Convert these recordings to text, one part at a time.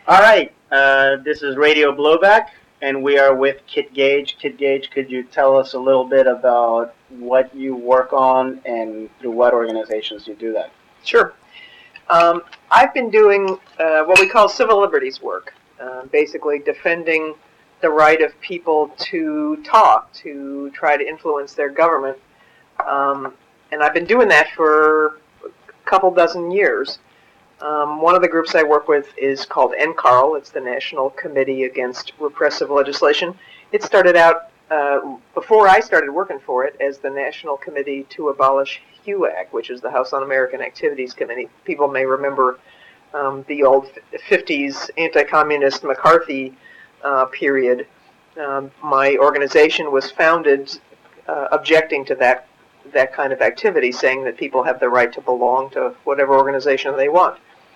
All right, this is Radio Blowback, and we are with Kit Gage. Kit Gage, could you tell us a little bit about what you work on and through what organizations you do that? Sure. I've been doing what we call civil liberties work, basically defending the right of people to talk, to try to influence their government. And I've been doing that for a couple dozen years. One of the groups I work with is called NCARL. It's the National Committee Against Repressive Legislation. It started out, before I started working for it, as the National Committee to Abolish HUAC, which is the House Un-American Activities Committee. People may remember the old 50s anti-communist McCarthy period. My organization was founded objecting to that kind of activity, saying that people have the right to belong to whatever organization they want.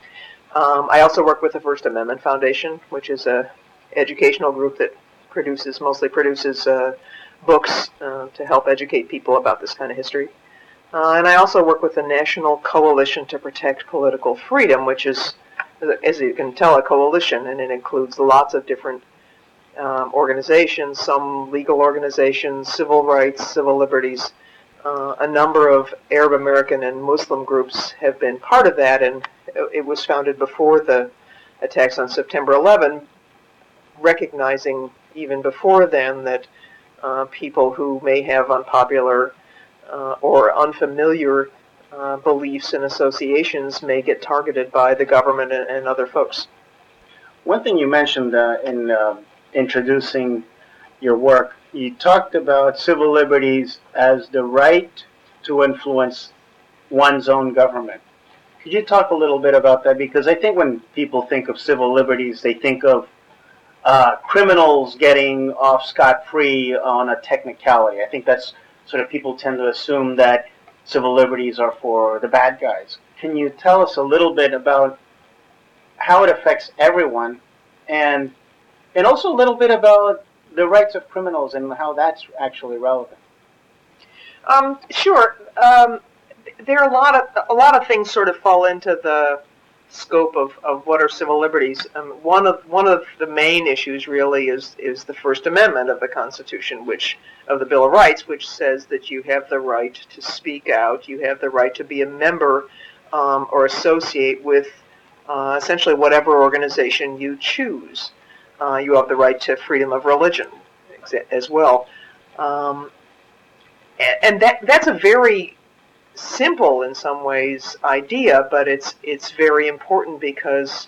I also work with the First Amendment Foundation, which is an educational group that mostly produces books to help educate people about this kind of history. And I also work with the National Coalition to Protect Political Freedom, which is, as you can tell, a coalition, and it includes lots of different organizations, some legal organizations, civil rights, civil liberties. A number of Arab American and Muslim groups have been part of that, and it was founded before the attacks on September 11, recognizing even before then that people who may have unpopular or unfamiliar beliefs and associations may get targeted by the government and other folks. One thing you mentioned in introducing your work, you talked about civil liberties as the right to influence one's own government. Could you talk a little bit about that? Because I think when people think of civil liberties, they think of criminals getting off scot-free on a technicality. I think that's sort of, people tend to assume that civil liberties are for the bad guys. Can you tell us a little bit about how it affects everyone, and also a little bit about the rights of criminals and how that's actually relevant? Sure. There are a lot of things sort of fall into the scope of what are civil liberties. One of the main issues really is the First Amendment of the Constitution, of the Bill of Rights, which says that you have the right to speak out, you have the right to be a member or associate with essentially whatever organization you choose. You have the right to freedom of religion as well. And that's a very simple, in some ways, idea, but it's very important because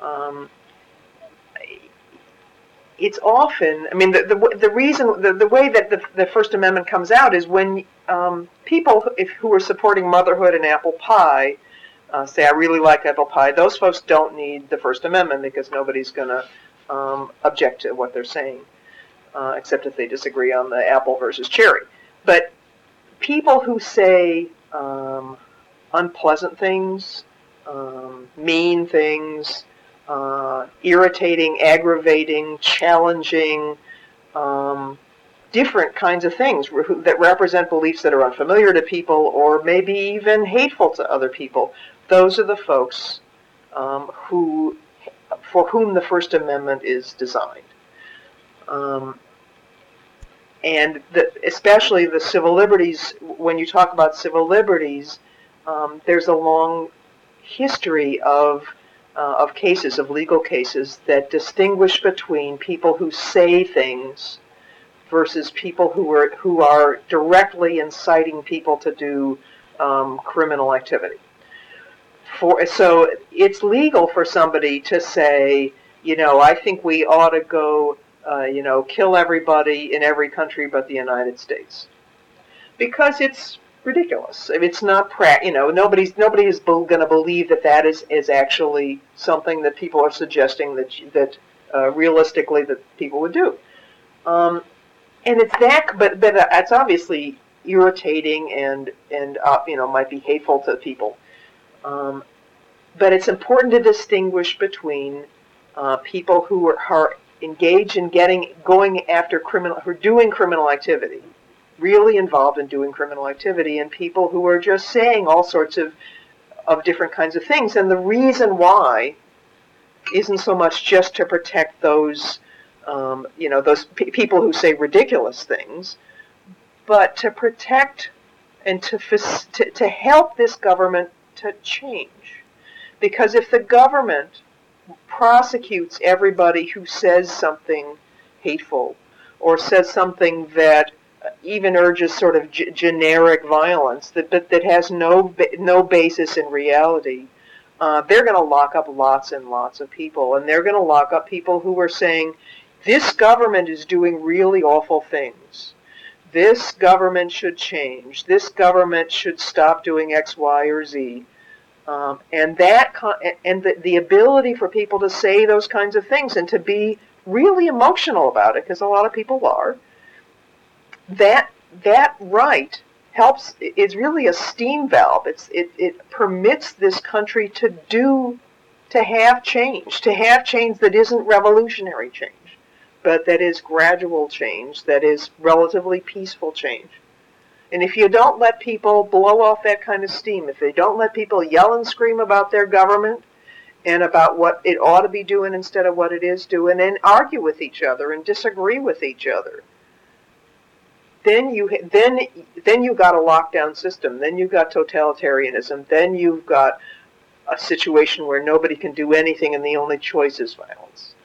it's often, I mean, the reason, the way that the First Amendment comes out is when people who are supporting motherhood and apple pie say, I really like apple pie, those folks don't need the First Amendment because nobody's going to object to what they're saying, except if they disagree on the apple versus cherry. But people who say unpleasant things, mean things, irritating, aggravating, challenging, different kinds of things that represent beliefs that are unfamiliar to people or maybe even hateful to other people, those are the folks for whom the First Amendment is designed. And especially the civil liberties, when you talk about civil liberties, there's a long history of cases, of legal cases, that distinguish between people who say things versus people who are directly inciting people to do criminal activity. So it's legal for somebody to say, I think we ought to go kill everybody in every country but the United States, because it's ridiculous. It's not nobody is going to believe that is actually something that people are suggesting that realistically that people would do. And it's that, but it's obviously irritating and might be hateful to people. But it's important to distinguish between people who are engaged in going after who are doing criminal activity, really involved in doing criminal activity, and people who are just saying all sorts of different kinds of things. And the reason why isn't so much just to protect those, those people who say ridiculous things, but to protect and to help this government to change. Because if the government prosecutes everybody who says something hateful or says something that even urges sort of generic violence that has no basis in reality, they're going to lock up lots and lots of people, and they're going to lock up people who are saying, this government is doing really awful things. This government should change. This government should stop doing X, Y, or Z. And the ability for people to say those kinds of things and to be really emotional about it, because a lot of people are, that right helps. It's really a steam valve. It permits this country to have change that isn't revolutionary change, but that is gradual change, that is relatively peaceful change. And if you don't let people blow off that kind of steam, if they don't let people yell and scream about their government and about what it ought to be doing instead of what it is doing, and argue with each other and disagree with each other, then you got a lockdown system. Then you've got totalitarianism. Then you've got a situation where nobody can do anything, and the only choice is violence.